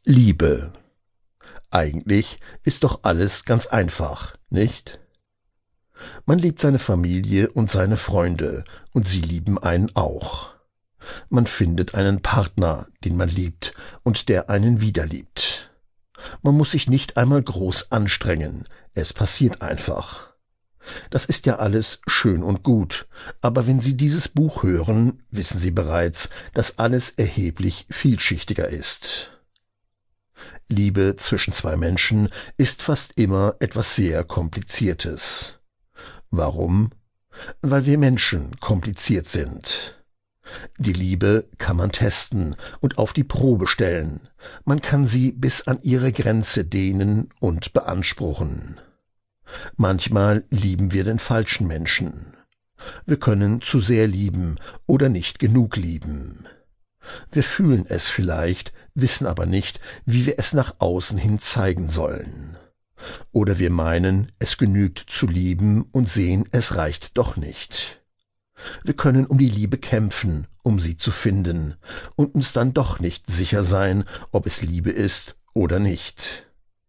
Liebe. Eigentlich ist doch alles ganz einfach, nicht? Man liebt seine Familie und seine Freunde, und sie lieben einen auch. Man findet einen Partner, den man liebt und der einen wieder liebt. Man muss sich nicht einmal groß anstrengen, es passiert einfach. Das ist ja alles schön und gut, aber wenn Sie dieses Buch hören, wissen Sie bereits, dass alles erheblich vielschichtiger ist. Liebe zwischen zwei Menschen ist fast immer etwas sehr Kompliziertes. Warum? Weil wir Menschen kompliziert sind. Die Liebe kann man testen und auf die Probe stellen. Man kann sie bis an ihre Grenze dehnen und beanspruchen. Manchmal lieben wir den falschen Menschen. Wir können zu sehr lieben oder nicht genug lieben. Wir fühlen es vielleicht, wissen aber nicht, wie wir es nach außen hin zeigen sollen. Oder wir meinen, es genügt zu lieben und sehen, es reicht doch nicht. Wir können um die Liebe kämpfen, um sie zu finden, und uns dann doch nicht sicher sein, ob es Liebe ist oder nicht.